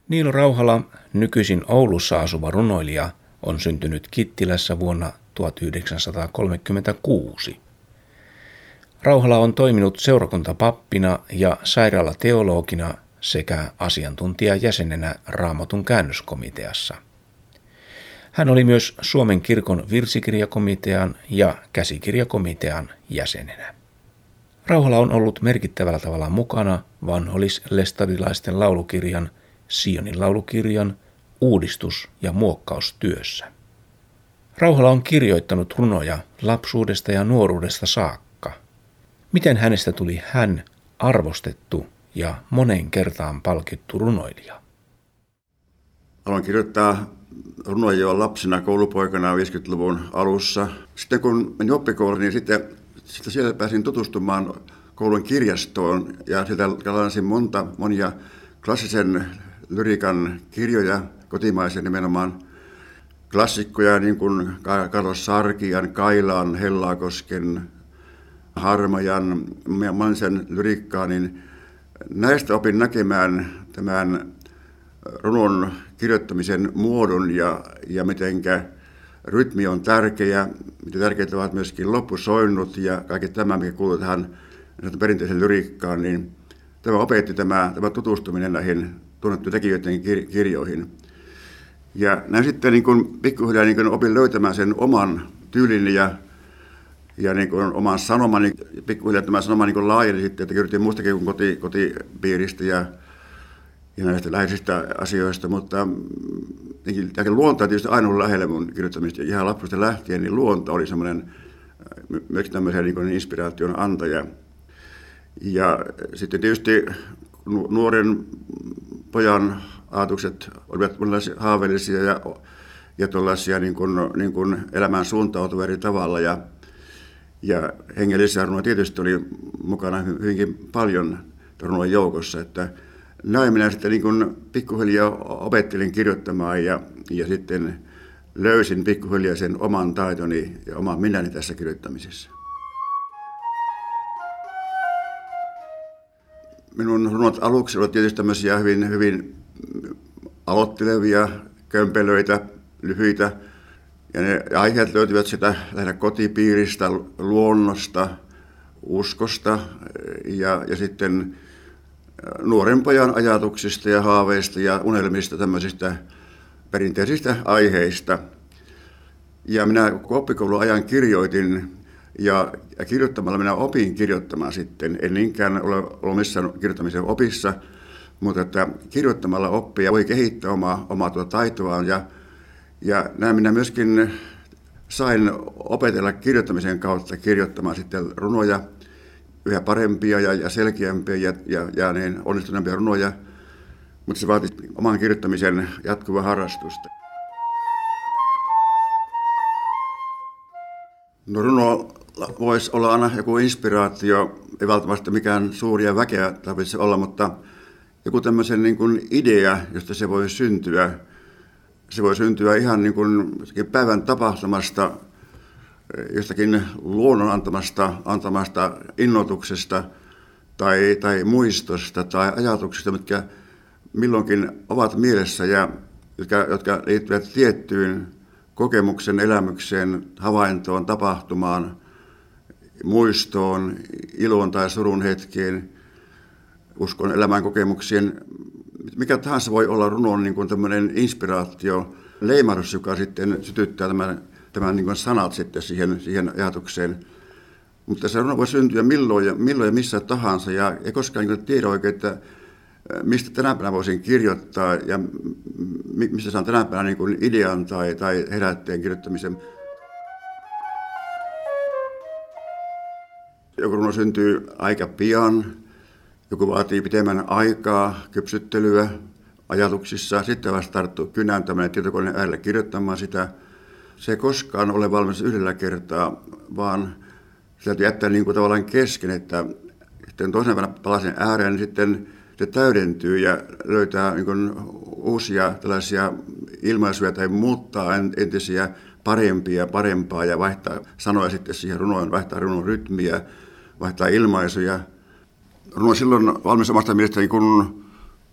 Niilo Rauhala, nykyisin Oulussa asuva runoilija, on syntynyt Kittilässä vuonna 1936. Rauhala on toiminut seurakuntapappina ja sairaalateologina sekä asiantuntijajäsenenä Raamatun käännöskomiteassa. Hän oli myös Suomen kirkon virsikirjakomitean ja käsikirjakomitean jäsenenä. Rauhala on ollut merkittävällä tavalla mukana vanhollislestadilaisten laulukirjan, Sionin laulukirjan, uudistus- ja muokkaustyössä. Rauhala on kirjoittanut runoja lapsuudesta ja nuoruudesta saakka. Miten hänestä tuli hän arvostettu ja moneen kertaan palkittu runoilija? Aloin kirjoittaa runoja jo lapsena koulupoikana 50-luvun alussa. Sitten kun menin oppikouluun, niin sitten siellä pääsin tutustumaan koulun kirjastoon ja sieltä lainasin monia klassisen lyriikan kirjoja, kotimaisia nimenomaan klassikkoja, niin kuin Carlos Sarkian, Kailaan, Hellakosken, Harmajan, Mansen lyriikkaa, niin näistä opin näkemään tämän runon kirjoittamisen muodon ja mitenkä rytmi on tärkeä, miten tärkeitä ovat myöskin loppusoinnut ja kaikki tämä, mikä kuuluu tähän perinteiseen lyriikkaan, niin tämä opetti tämä tutustuminen näihin tunnettujen tekijöiden kirjoihin. Ja näin sitten niin kuin pikkuhiljaa niin kuin opin löytämään sen oman tyylini ja niin kuin oman sanomani. Pikkuhiljaa tämä sanoma niin kuin laajeni sitten, että kirjoitin muustakin kuin kotipiiristä ja näistä läheisistä asioista, mutta luonto on tietysti aina ollut lähellä mun kirjoittamista. Ihan lapsuudesta lähtien niin luonto oli semmoinen myös tämmöisen niin kuin inspiraation antaja. Ja sitten tietysti nuoren pojan ajatukset olivat haaveellisia ja tuollaisia niin kuin elämään suuntautuvia eri tavalla. Ja hengellisiä runoja tietysti oli mukana hyvinkin paljon runojen joukossa. Että näin minä sitten niin kuin pikkuhiljaa opettelin kirjoittamaan ja sitten löysin pikkuhiljaa sen oman taitoni ja oman minäni tässä kirjoittamisessa. Minun runot aluksi olivat tietysti tämmöisiä hyvin aloittelevia, kömpelöitä, lyhyitä. Ja ne aiheet löytyvät sitä lähinnä kotipiiristä, luonnosta, uskosta ja sitten nuoren pojan ajatuksista ja haaveista ja unelmista, tämmöisistä perinteisistä aiheista. Ja minä oppikoulun ajan kirjoitin ja kirjoittamalla minä opin kirjoittamaan sitten. En niinkään ole ollut missään kirjoittamisen opissa, mutta että kirjoittamalla oppia voi kehittää omaa taitoaan. Ja näin minä myöskin sain opetella kirjoittamisen kautta kirjoittamaan sitten runoja, yhä parempia ja selkeämpiä ja niin onnistuneempia runoja, mutta se vaati oman kirjoittamisen jatkuvaa harrastusta. No runo voisi olla aina joku inspiraatio, ei välttämättä mikään suuri ja väkeä tarvitse olla, mutta joku tämmöisen niin kuin idea, josta se voi syntyä. Se voi syntyä ihan niin kuin päivän tapahtumasta, jostakin luonnon antamasta innoituksesta tai muistosta tai ajatuksista, mitkä milloinkin ovat mielessä ja jotka liittyvät tiettyyn kokemuksen, elämykseen, havaintoon, tapahtumaan, muistoon, iloon tai surun hetkeen, uskon elämän kokemuksien. Mikä tahansa voi olla runon niin kuin tämmöinen inspiraatio, leimahdus, joka sitten sytyttää tämän niin kuin sanat sitten siihen ajatukseen. Mutta se runo voi syntyä milloin ja missä tahansa ja ei koskaan niin tiedä oikein, että mistä tänä päivänä voisin kirjoittaa ja mistä saan tänä päivänä niin kuin idean tai herätteen kirjoittamisen. Joku runo syntyy aika pian, joku vaatii pitemmän aikaa, kypsyttelyä ajatuksissa, sitten vasta tarttuu kynäntämään tietokoneen äärellä kirjoittamaan sitä. Se ei koskaan ole valmis yhdellä kertaa, vaan se täytyy jättää niin kuin tavallaan kesken, että sitten toisena päivänä palasen ääreen, niin sitten se täydentyy ja löytää niin kuin uusia tällaisia ilmaisuja tai muuttaa entisiä parempaa ja vaihtaa sanoja sitten siihen runoon, vaihtaa runon rytmiä, vaihtaa ilmaisuja. Runo on silloin valmis omasta mielestäni niin kuin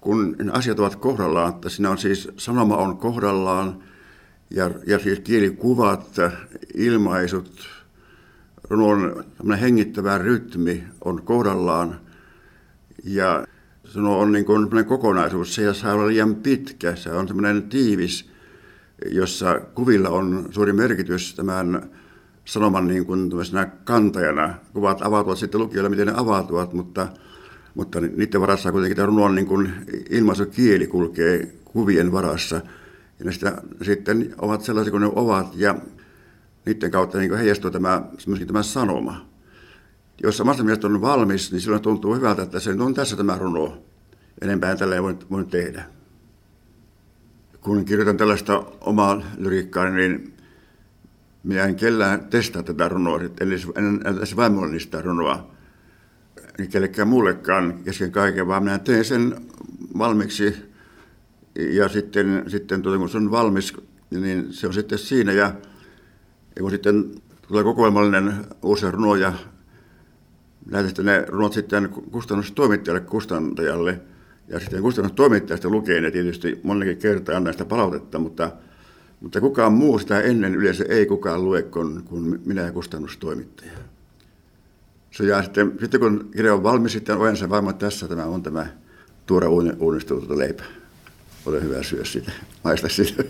kun asiat ovat kohdallaan, että siinä on siis sanoma on kohdallaan ja siis kielikuvat, ilmaisut, runon hengittävä rytmi on kohdallaan ja runo on niin kuin kokonaisuus. Se ei saa olla liian pitkä, se on semmoinen tiivis, jossa kuvilla on suuri merkitys tämän sanoman niin kuin kantajana. Kuvat avautuvat sitten lukijoille, miten ne avautuvat, mutta niiden varassa kuitenkin tämä runon niin kuin ilmaisukieli kulkee kuvien varassa. Ja ne sitten ovat sellaisia kuin ne ovat ja niiden kautta niin kuin heijastuu myöskin tämä sanoma. Jos omasta mielestä on valmis, niin silloin tuntuu hyvältä, että se on tässä tämä runo. Enempää tällä ei voi tehdä. Kun kirjoitan tällaista omaa lyriikkaa, niin minä en kellään testaa tätä runoa. En edes vaimolleni sitä runoa. Ei kellekään muullekaan kesken kaiken, vaan minä teen sen valmiiksi. Ja sitten kun se on valmis, niin se on sitten siinä. Ja kun sitten tulee kokoelmallinen uusi runo ja lähetän ne runot sitten kustantajalle. Ja sitten kustannustoimittaja sitten lukee ne tietysti monenkin kertaa antaa sitä palautetta, mutta kukaan muu sitä ennen yleensä ei kukaan lue kuin minä ja kustannustoimittaja. Ja sitten kun kirja on valmis, sitten ojensa vaimo, tässä tämä on tämä tuore uunnistunut leipä. Ole hyvä, syö sitä, maista sitä.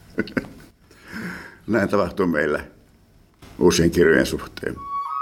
Näin tapahtuu meillä uusien kirjojen suhteen.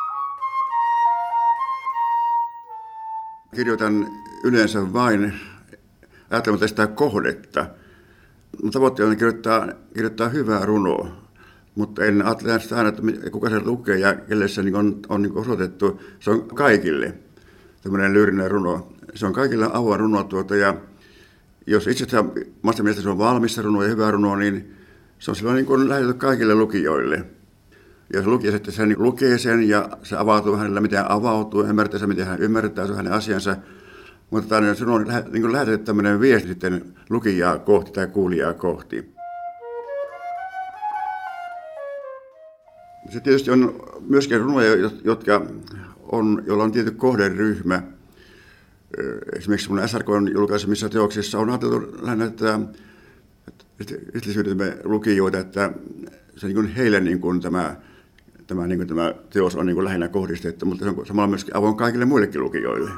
Kirjoitan yleensä vain ajattelematta sitä kohdetta. Tavoitteena on kirjoittaa hyvää runoa, mutta en ajattele sitä aina, että kuka se lukee ja kelle se on niin osoitettu. Se on kaikille tämmöinen lyyrinen runo. Se on kaikille avoin runo ja jos itsestään omasta mielestä se on valmis runo ja hyvä runo, niin se on silloin niin kuin lähetetty kaikille lukijoille. Ja se lukija sitten sen lukee sen ja se avautuu hänellä, miten hän avautuu, ymmärtää sen, miten hän ymmärtää, se on hänen asiansa. Mutta se on niin lähetetty tämmöinen viesti sitten lukijaa kohti tai kuulijaa kohti. Se tietysti on myöskin runoja, joilla on tietty kohderyhmä. Esimerkiksi mun SRK:n julkaisemissa teoksissa on ajateltu lähinnä, että kristillisyytemme lukijoita, että se niin kuin heille niin kuin tämä teos on niin kuin lähinnä kohdistettu, mutta se on samalla myöskin avoin kaikille muillekin lukijoille.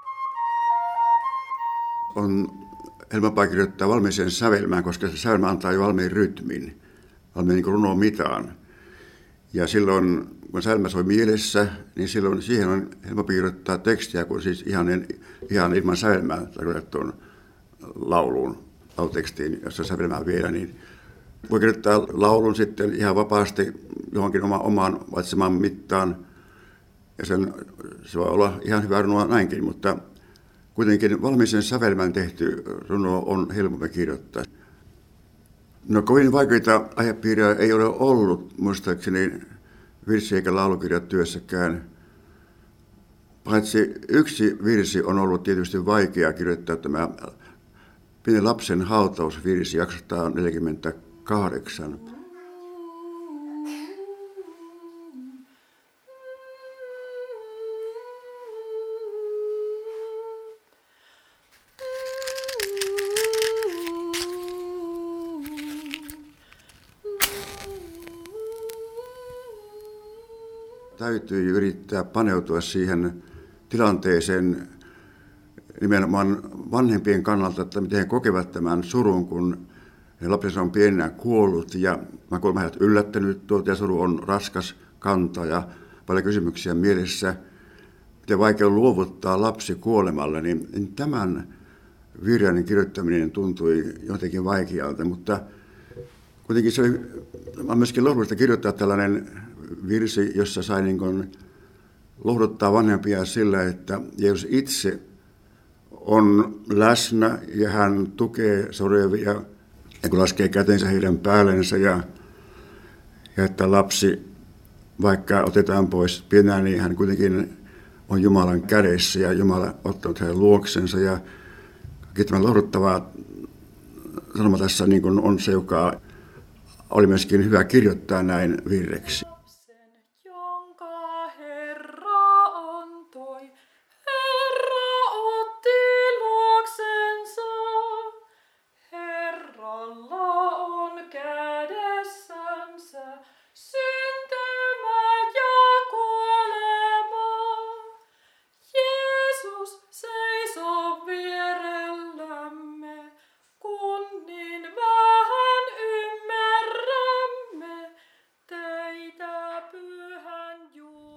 On helpompaa kirjoittaa valmiiseen sävelmään, koska se sävelmä antaa jo valmiin rytmin, valmiin niin kuin runon mitaan. Ja silloin, kun sävelmä soi mielessä, niin silloin siihen on helpompi kirjoittaa tekstiä kuin siis ihan ilman sävelmää tarkoitettuun laulutekstiin, jossa sävelmää vielä, niin voi kirjoittaa laulun sitten ihan vapaasti johonkin omaan valitsemaan mittaan. Ja se voi olla ihan hyvä runoa näinkin, mutta kuitenkin valmiisen sävelmän tehty runo on helpompi kirjoittaa. No kovin vaikeita aihepiirejä ei ole ollut muistaakseni virsi- eikä laulukirjatyössäkään. Paitsi yksi virsi on ollut tietysti vaikea kirjoittaa, tämä Pienen lapsen hautausvirsi 248. Täytyy yrittää paneutua siihen tilanteeseen nimenomaan vanhempien kannalta, että miten he kokevat tämän surun, kun lapsensa on pienenä kuollut ja kuolema heidät yllättänyt ja suru on raskas kantaa ja paljon kysymyksiä mielessä. Miten vaikea on luovuttaa lapsi kuolemalle, niin tämän virren kirjoittaminen tuntui jotenkin vaikealta, mutta kuitenkin se on myöskin lohdullista kirjoittaa tällainen virsi, jossa sai niin kuin lohduttaa vanhempia sillä, että Jeesus itse on läsnä ja hän tukee sorjavia ja kun laskee kätensä heidän päällensä ja että lapsi, vaikka otetaan pois pienää, niin hän kuitenkin on Jumalan kädessä ja Jumala ottanut hänen luoksensa ja tämä lohduttava sanoma tässä niin kuin on se, joka oli myöskin hyvä kirjoittaa näin virreksi. Herra otti luoksensa.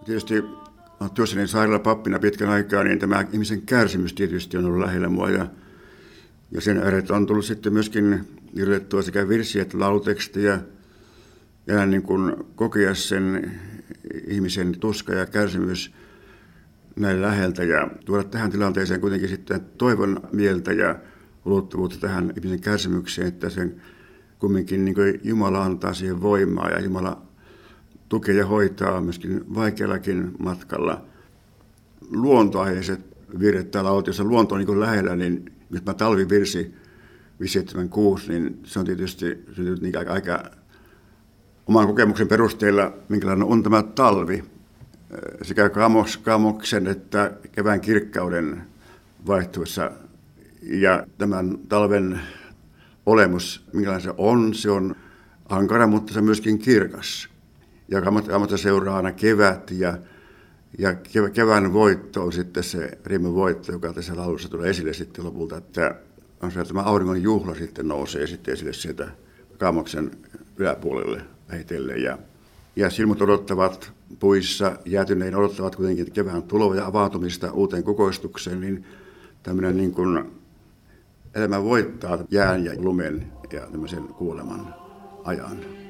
Tietysti työssäni sairaala pappina pitkän aikaa, niin tämä ihmisen kärsimys tietysti on ollut lähellä mua. Ja sen äärellä on tullut sitten myöskin kirjoitettua sekä virsiä että laulutekstiä. Ja niin kuin kokea sen ihmisen tuska ja kärsimys näin läheltä ja tuoda tähän tilanteeseen kuitenkin sitten toivon mieltä ja ulottuvuutta tähän ihmisen kärsimykseen, että sen kumminkin niin kuin Jumala antaa siihen voimaa ja Jumala tukee ja hoitaa myöskin vaikeallakin matkalla. Luontoaiheiset virret täällä autiossa, luonto on niin kuin lähellä, niin nyt mä talvivirsi 576, niin se on tietysti niin aika oman kokemuksen perusteella, minkälainen on tämä talvi. Sekä kaamoksen että kevään kirkkauden vaihtuessa. Ja tämän talven olemus, minkälainen se on ankara, mutta se on myöskin kirkas. Ja kaamoksen seuraa aina kevät ja kevään voitto on sitten se riemun voitto, joka tässä laulussa tulee esille sitten lopulta, että on se, että tämä auringon juhla sitten nousee sitten esille sieltä kaamoksen yläpuolelle vähitellen. Ja silmut odottavat puissa, jäätyneen odottavat kuitenkin kevään tuloa ja avautumista uuteen kukoistukseen, niin tämmöinen niin kuin elämä voittaa jään ja lumen ja tämmöisen kuoleman ajan.